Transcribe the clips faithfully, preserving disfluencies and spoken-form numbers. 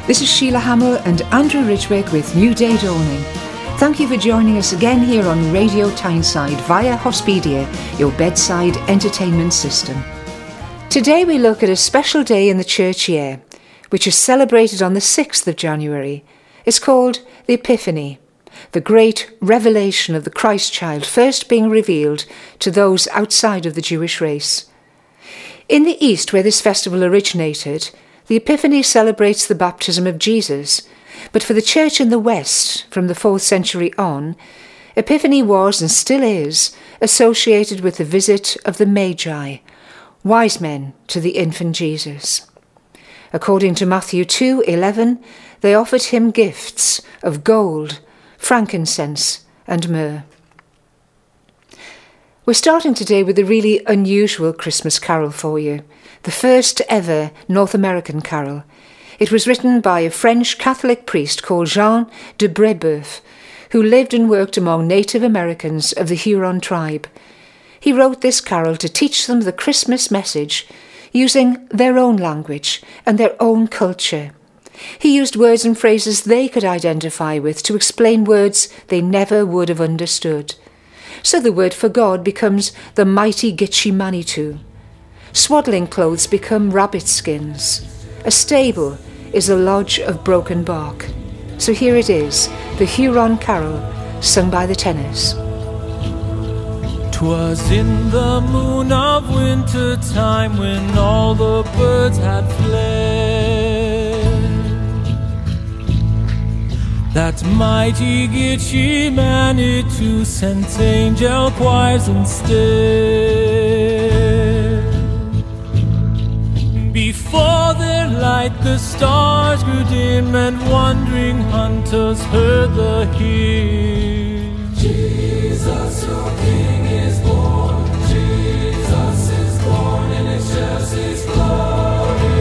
This is Sheila Hamill and Andrew Ridgwick with New Day Dawning. Thank you for joining us again here on Radio Tyneside via Hospedia, your bedside entertainment system. Today we look at a special day in the church year, which is celebrated on the sixth of January. It's called the Epiphany, the great revelation of the Christ child first being revealed to those outside of the Jewish race. In the East, where this festival originated, the Epiphany celebrates the baptism of Jesus, but for the church in the West, from the fourth century on, Epiphany was and still is associated with the visit of the Magi, wise men to the infant Jesus. According to Matthew two eleven, they offered him gifts of gold, frankincense and myrrh. We're starting today with a really unusual Christmas carol for you, the first ever North American carol. It was written by a French Catholic priest called Jean de Brébeuf, who lived and worked among Native Americans of the Huron tribe. He wrote this carol to teach them the Christmas message using their own language and their own culture. He used words and phrases they could identify with to explain words they never would have understood. So the word for God becomes the mighty Gitche Manitou. Swaddling clothes become rabbit skins. A stable is a lodge of broken bark. So here it is, the Huron carol, sung by the tenors. 'Twas in the moon of winter time when all the birds had fled, that mighty Gitche Manitou sent angel choirs instead. Before their light the stars grew dim, and wandering hunters heard the hymn. Jesus, your King is born. Jesus is born, and it shares his glory.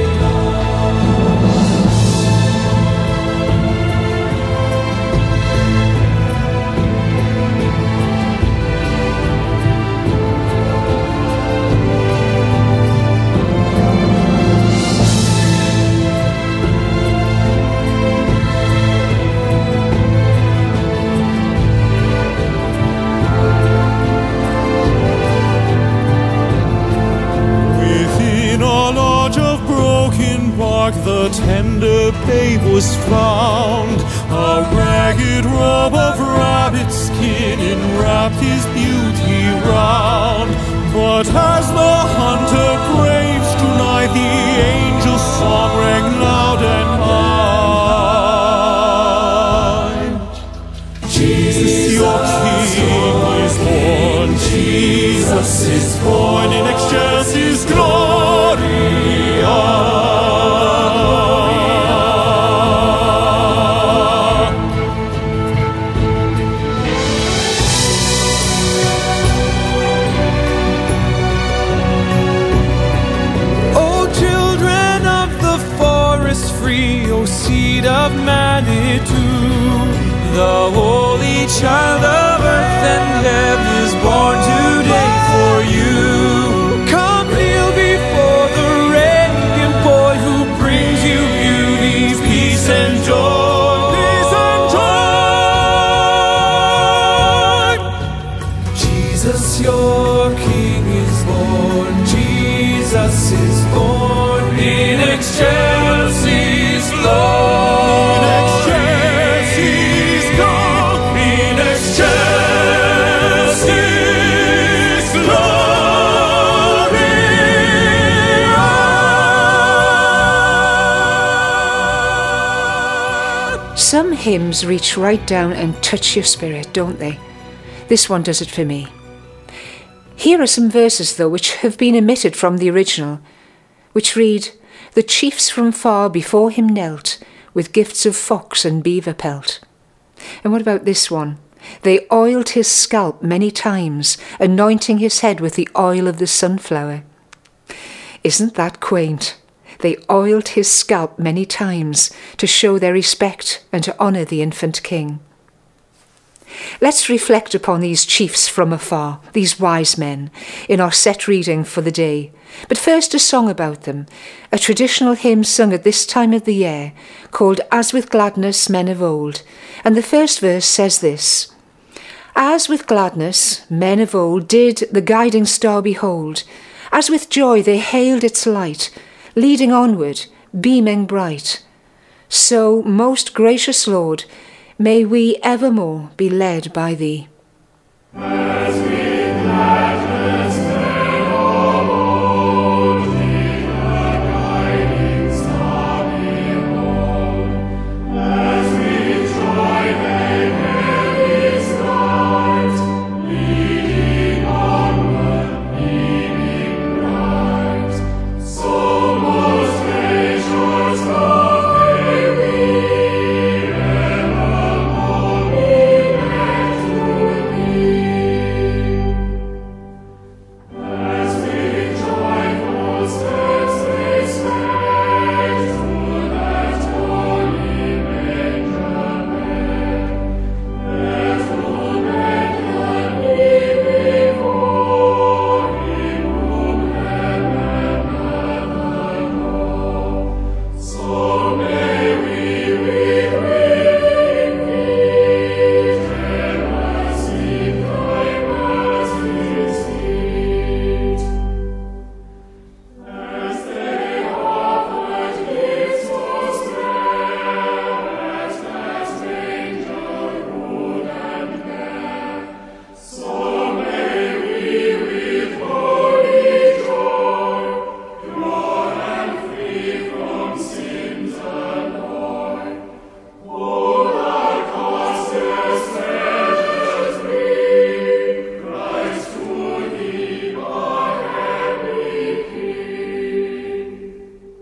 The tender babe was found, a ragged robe of rabbit skin enwrapped his beauty round. But as the hunter craves tonight, the angel's song rang loud and high. Jesus, your King is born. Jesus is born in excelsis Gloria. Of Manitou, the holy child of earth and heaven is born today for you. Come kneel before the radiant boy who brings you beauty, peace and joy. Peace and joy. Jesus, your King is born. Jesus is born in excelsis Lord. Some hymns reach right down and touch your spirit, don't they? This one does it for me. Here are some verses, though, which have been omitted from the original, which read, "The chiefs from far before him knelt, with gifts of fox and beaver pelt." And what about this one? "They oiled his scalp many times, anointing his head with the oil of the sunflower." Isn't that quaint? They oiled his scalp many times to show their respect and to honour the infant king. Let's reflect upon these chiefs from afar, these wise men, in our set reading for the day. But first a song about them, a traditional hymn sung at this time of the year, called As with Gladness Men of Old. And the first verse says this: As with gladness men of old did the guiding star behold, as with joy they hailed its light, leading onward, beaming bright. So, most gracious Lord, may we evermore be led by Thee. As with gladness men of old did the guiding star behold, as with joy they hailed its light, leading onward, beaming bright. So most gracious God, may we evermore be led to Thee. As with joyful steps they sped to that holy manger bed, there to bend the knee before Him whom heaven hath adorned. So may we with willing feet ever seek Thy mercy's feet. As they offered gifts most rare at that manger rude and bare, so may we with holy joy, pure and free from sin's annoy, hold our costliest treasures bring, Christ to Thee, our heavenly King.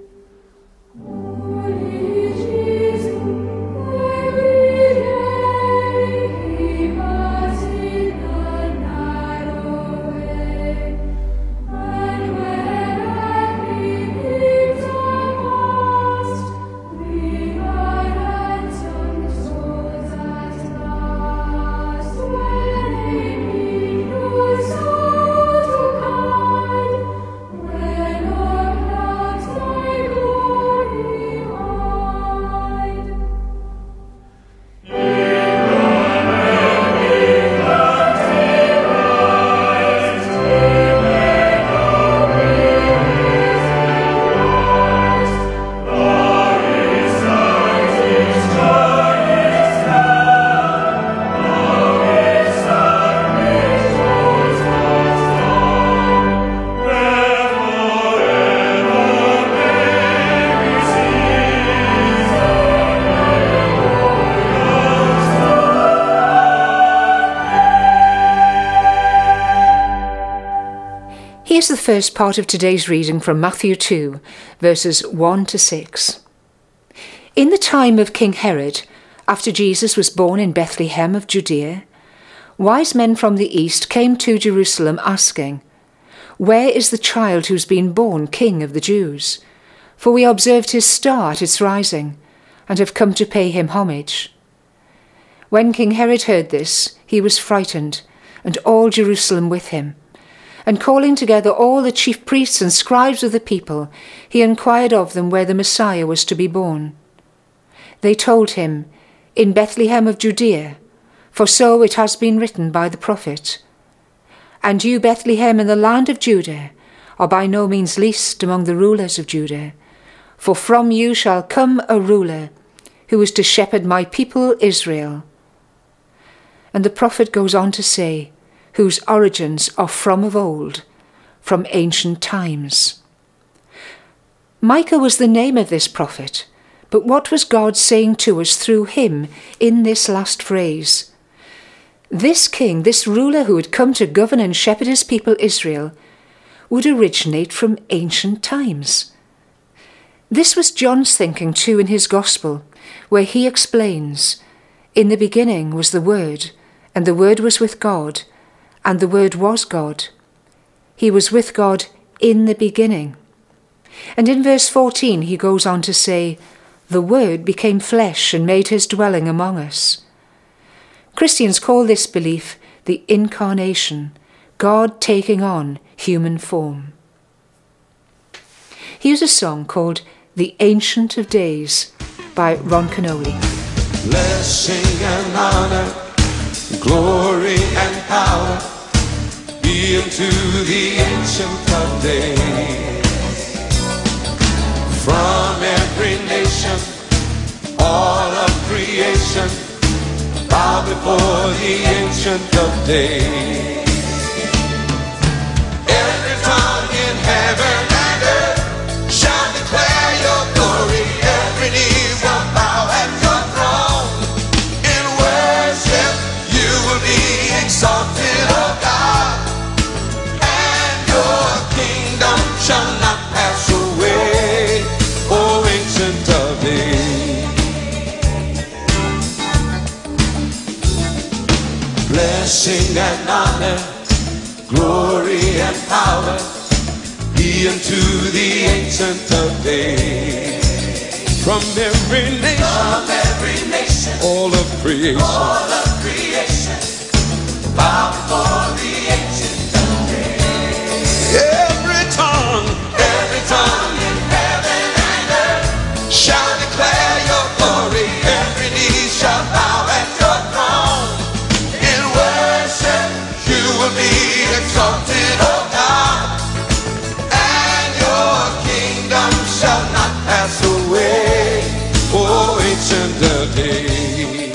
Holy Jesus, every day keep us in the narrow way, and when everything's past, bring our ransomed souls at last. When they meet no soul to guide, when o'er clouds Thy glory hide. Here's the first part of today's reading from Matthew two, verses one to six. In the time of King Herod, after Jesus was born in Bethlehem of Judea, wise men from the east came to Jerusalem asking, Where is the child who's been born King of the Jews? For we observed his star at its rising, and have come to pay him homage. When King Herod heard this, he was frightened, and all Jerusalem with him. And calling together all the chief priests and scribes of the people, he inquired of them where the Messiah was to be born. They told him, In Bethlehem of Judea, for so it has been written by the prophet. And you, Bethlehem, in the land of Judah, are by no means least among the rulers of Judah, for from you shall come a ruler, who is to shepherd my people Israel. And the prophet goes on to say, whose origins are from of old, from ancient times. Micah was the name of this prophet, but what was God saying to us through him in this last phrase? This king, this ruler who had come to govern and shepherd his people Israel, would originate from ancient times. This was John's thinking too in his Gospel, where he explains, In the beginning was the Word, and the Word was with God, and the Word was God. He was with God in the beginning. And in verse fourteen he goes on to say, The Word became flesh and made his dwelling among us. Christians call this belief the Incarnation, God taking on human form. Here's a song called The Ancient of Days by Ron Canoli. Blessing and honor, glory and power be unto the Ancient of Days. From every nation, all of creation, bow before the Ancient of Days. Every tongue in heaven and earth shall declare your glory. Every knee will bow at your throne. In worship you will be exalted, O God, and your kingdom shall not pass away, O Ancient of Days. Blessing and honor, glory and power be unto the Ancient of Days. From every nation, From every nation all of creation, all of creation bow before the Ancient of Days. Every tongue, every tongue in heaven and earth shall declare your glory. Every knee shall bow at your throne. In worship you will be exalted, O God, and your kingdom shall not pass away, O Ancient of Days.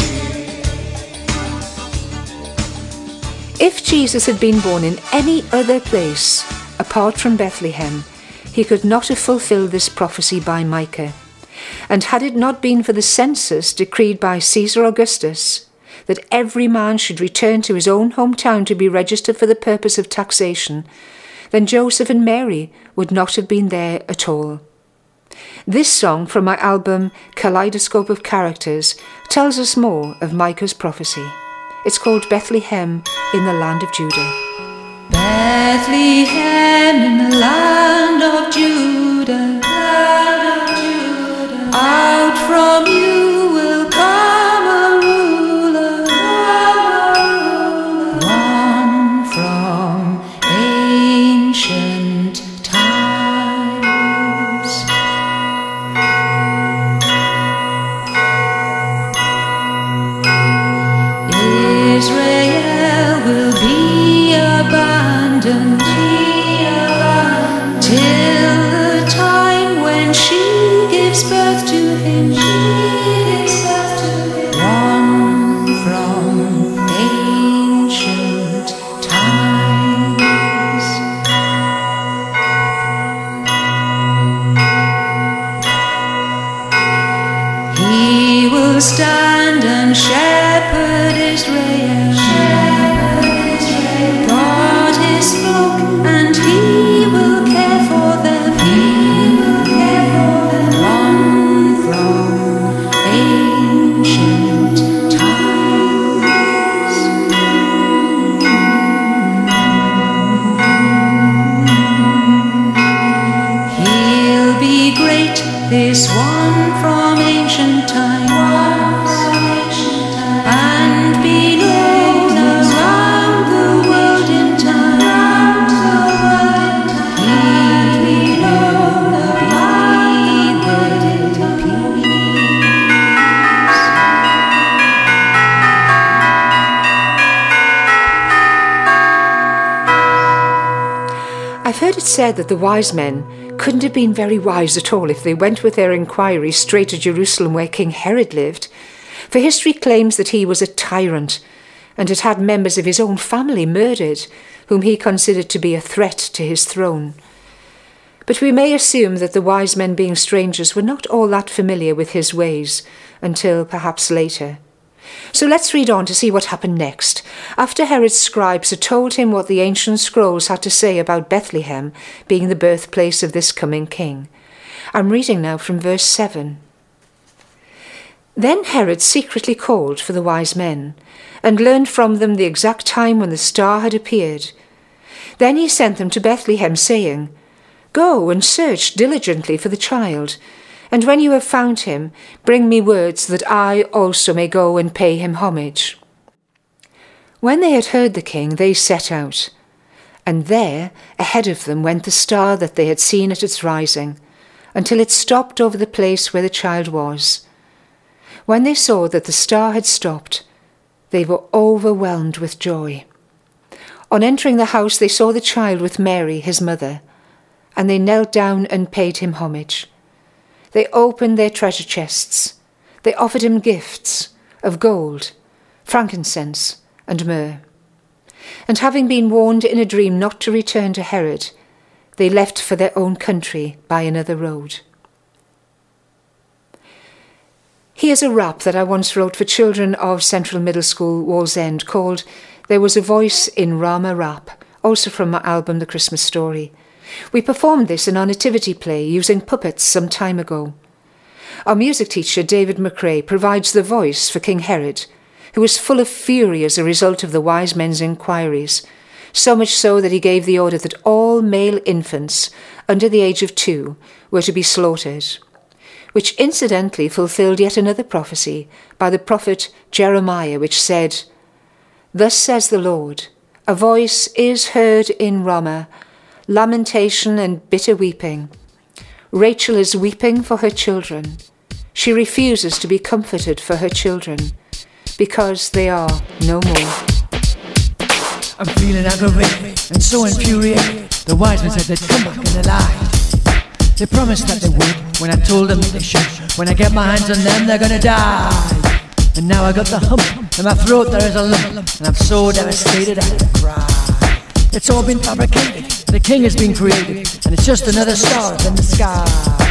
If Jesus had been born in any other place apart from Bethlehem, he could not have fulfilled this prophecy by Micah. And had it not been for the census decreed by Caesar Augustus, that every man should return to his own hometown to be registered for the purpose of taxation, then Joseph and Mary would not have been there at all. This song from my album Kaleidoscope of Characters tells us more of Micah's prophecy. It's called Bethlehem in the Land of Judah. Bethlehem in the land of Judah, land of Judah. Out from you will come a ruler, one from ancient times. Israel will be abandoned till the time when she gives birth to him. One from ancient times. He will stand and shepherd Israel. God is spoke and he will care for them. He will care for them. One from ancient times. He'll be great, this one from ancient times. And be known around the world in time. He'll be known around the world in peace. I've heard it said that the wise men couldn't have been very wise at all if they went with their inquiries straight to Jerusalem where King Herod lived, for history claims that he was a tyrant and had had members of his own family murdered, whom he considered to be a threat to his throne. But we may assume that the wise men, being strangers, were not all that familiar with his ways until perhaps later. So let's read on to see what happened next, after Herod's scribes had told him what the ancient scrolls had to say about Bethlehem being the birthplace of this coming king. I'm reading now from verse seven. Then Herod secretly called for the wise men, and learned from them the exact time when the star had appeared. Then he sent them to Bethlehem, saying, Go and search diligently for the child, and when you have found him, bring me words that I also may go and pay him homage. When they had heard the king, they set out, and there, ahead of them, went the star that they had seen at its rising, until it stopped over the place where the child was. When they saw that the star had stopped, they were overwhelmed with joy. On entering the house, they saw the child with Mary, his mother, and they knelt down and paid him homage. They opened their treasure chests. They offered him gifts of gold, frankincense, and myrrh. And having been warned in a dream not to return to Herod, they left for their own country by another road. Here's a rap that I once wrote for children of Central Middle School, Wallsend, called There Was a Voice in Rama Rap, also from my album The Christmas Story. We performed this in our nativity play using puppets some time ago. Our music teacher, David McRae, provides the voice for King Herod, who was full of fury as a result of the wise men's inquiries, so much so that he gave the order that all male infants under the age of two were to be slaughtered, which incidentally fulfilled yet another prophecy by the prophet Jeremiah, which said, Thus says the Lord, a voice is heard in Ramah, lamentation and bitter weeping. Rachel is weeping for her children. She refuses to be comforted for her children, because they are no more. I'm feeling aggravated and so infuriated. The wise men said they'd come back and they lied. They promised that they would when I told them that they should. When I get my hands on them, they're gonna die. And now I got the hump in my throat, there is a lump, and I'm so devastated I can cry. It's all been fabricated, the king has been created, and it's just another star up in the sky.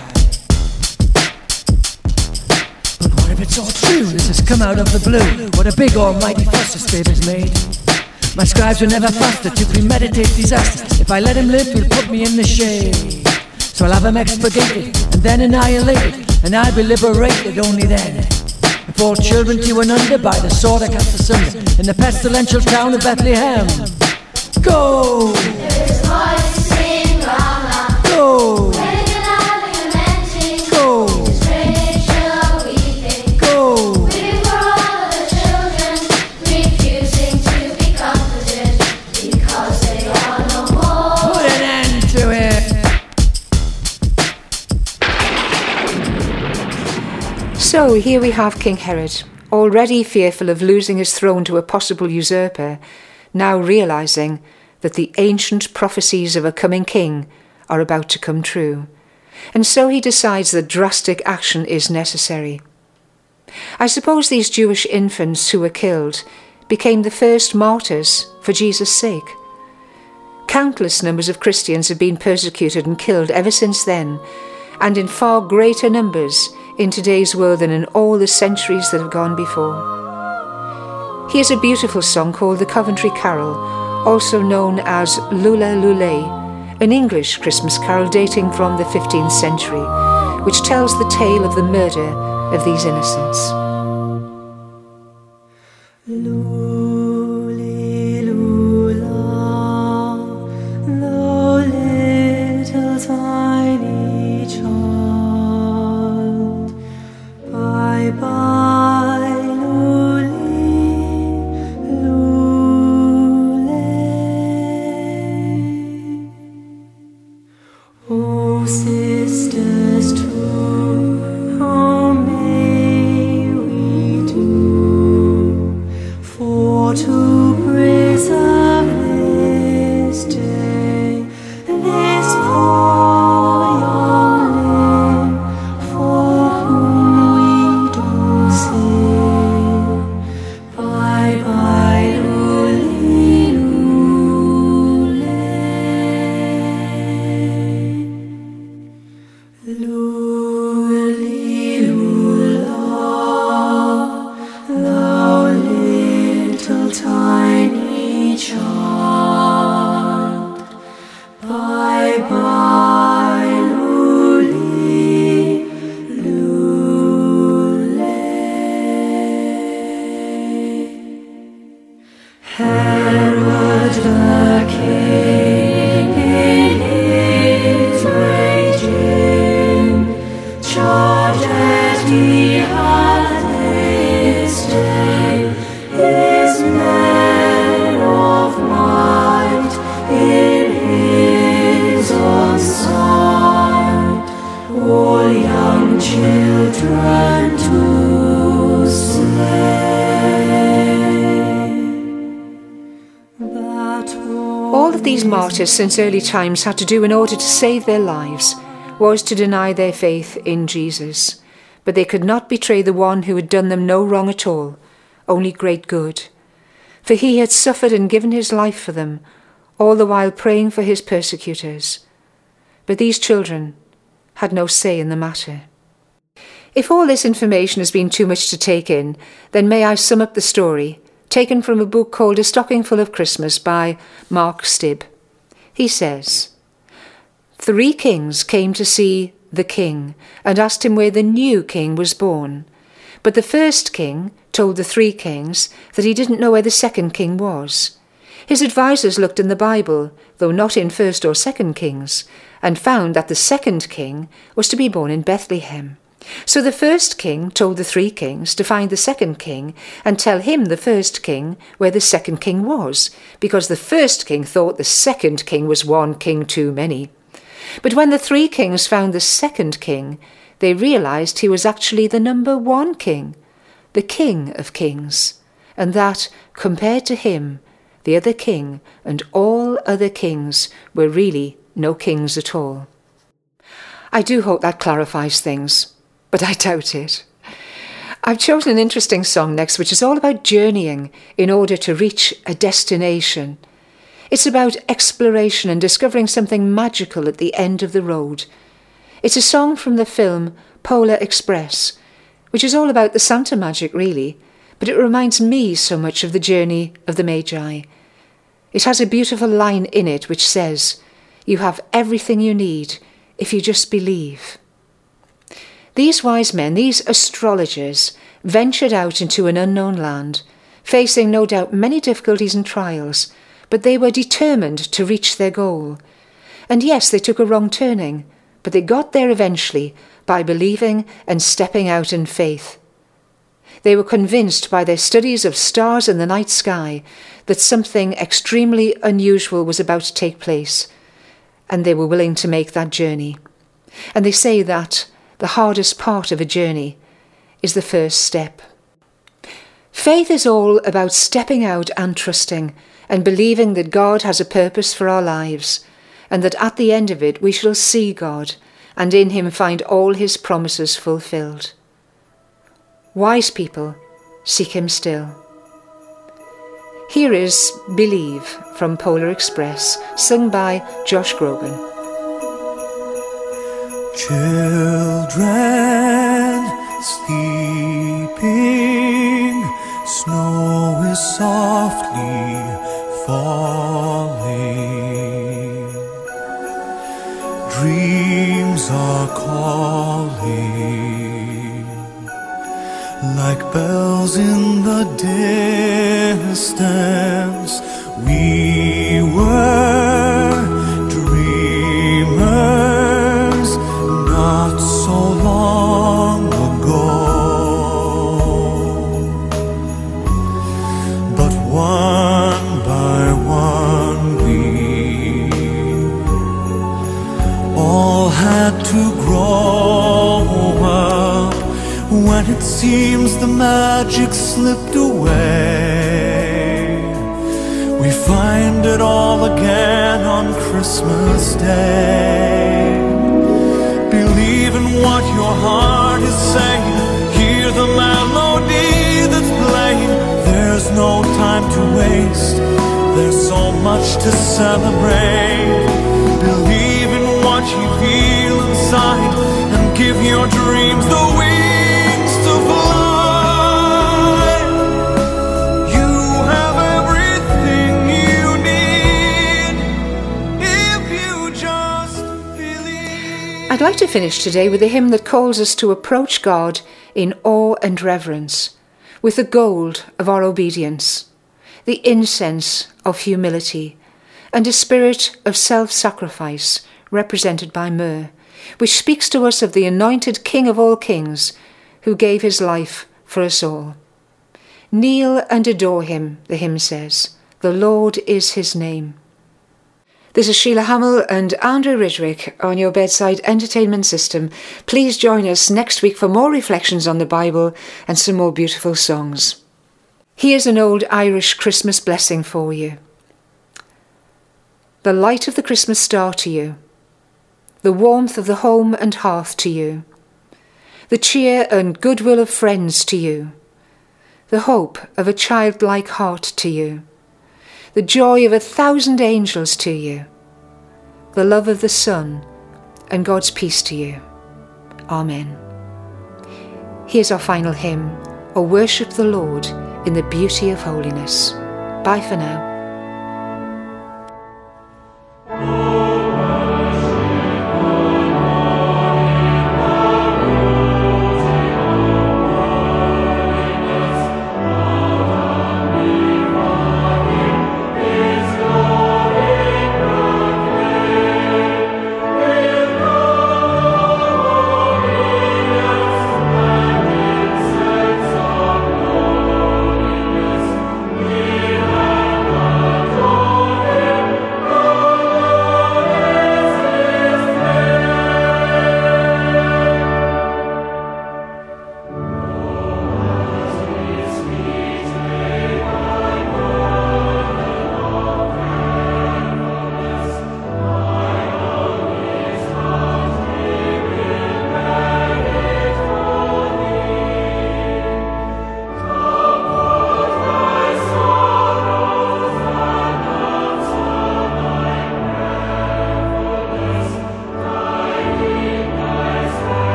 But what if it's all true? This has come out of the blue. What a big almighty fuss this baby's made. My scribes were never faster to premeditate disasters. If I let him live, he'll put me in the shade. So I'll have him expurgated and then annihilated, and I'll be liberated only then. If all children to and under by the sword I cast asunder in the pestilential town of Bethlehem. Go! There is voice in Ramah. Go! Wailing and howling and lamenting. Go! There's Rachel weeping. Go! Weeping for all of the children, refusing to be comforted, because they are no more. Put an end to it! So here we have King Herod, already fearful of losing his throne to a possible usurper, now realising that the ancient prophecies of a coming king are about to come true. And so he decides that drastic action is necessary. I suppose these Jewish infants who were killed became the first martyrs for Jesus' sake. Countless numbers of Christians have been persecuted and killed ever since then, and in far greater numbers in today's world than in all the centuries that have gone before. Here's a beautiful song called the Coventry Carol, also known as Lula Lule, an English Christmas carol dating from the fifteenth century, which tells the tale of the murder of these innocents. Lule, lula, the little tiny child. Bye bye, Lule, Lule. Oh, sisters true, how may we do for to preserve this day, this poor young limb, for whom we do sing. Bye bye, Lule, Lule, lula, thou little tiny child. Bye bye, Lule, Lule. Herod the king in his raging charged he had this day his men. children to slay. That All that these martyrs since early times had to do in order to save their lives was to deny their faith in Jesus. But they could not betray the one who had done them no wrong at all, only great good. For he had suffered and given his life for them, all the while praying for his persecutors. But these children had no say in the matter. If all this information has been too much to take in, then may I sum up the story, taken from a book called A Stocking Full of Christmas by Mark Stibb. He says, "Three kings came to see the king and asked him where the new king was born. But the first king told the three kings that he didn't know where the second king was. His advisers looked in the Bible, though not in First or Second Kings, and found that the second king was to be born in Bethlehem. So the first king told the three kings to find the second king and tell him, the first king, where the second king was, because the first king thought the second king was one king too many. But when the three kings found the second king, they realized he was actually the number one king, the King of Kings, and that, compared to him, the other king and all other kings were really no kings at all." I do hope that clarifies things, but I doubt it. I've chosen an interesting song next, which is all about journeying in order to reach a destination. It's about exploration and discovering something magical at the end of the road. It's a song from the film Polar Express, which is all about the Santa magic, really, but it reminds me so much of the journey of the Magi. It has a beautiful line in it which says, "You have everything you need if you just believe." These wise men, these astrologers, ventured out into an unknown land, facing no doubt many difficulties and trials, but they were determined to reach their goal. And yes, they took a wrong turning, but they got there eventually by believing and stepping out in faith. They were convinced by their studies of stars in the night sky that something extremely unusual was about to take place, and they were willing to make that journey. And they say that the hardest part of a journey is the first step. Faith is all about stepping out and trusting and believing that God has a purpose for our lives, and that at the end of it we shall see God and in him find all his promises fulfilled. Wise people seek him still. Here is Believe from Polar Express, sung by Josh Groban. Children sleeping, snow is softly falling, dreams are calling, like bells in the distance. We were dreamers not so long ago, but one by one we all had to grow up. When it seems the magic slipped away, we find it all again on Christmas Day. Believe in what your heart is saying, hear the melody that's playing. There's no time to waste, there's so much to celebrate. Believe in what you feel inside and give your dreams the wings to fly. You have everything you need if you just believe. I'd like to finish today with a hymn that calls us to approach God in awe and reverence, with the gold of our obedience, the incense of humility, and a spirit of self-sacrifice represented by myrrh, which speaks to us of the anointed King of all kings who gave his life for us all. Kneel and adore him, the hymn says. The Lord is his name. This is Sheila Hamill and Andrew Ridgwick on your bedside entertainment system. Please join us next week for more reflections on the Bible and some more beautiful songs. Here's an old Irish Christmas blessing for you. The light of the Christmas star to you, the warmth of the home and hearth to you, the cheer and goodwill of friends to you, the hope of a childlike heart to you, the joy of a thousand angels to you, the love of the Son, and God's peace to you. Amen. Here's our final hymn, O Worship the Lord in the Beauty of Holiness. Bye for now.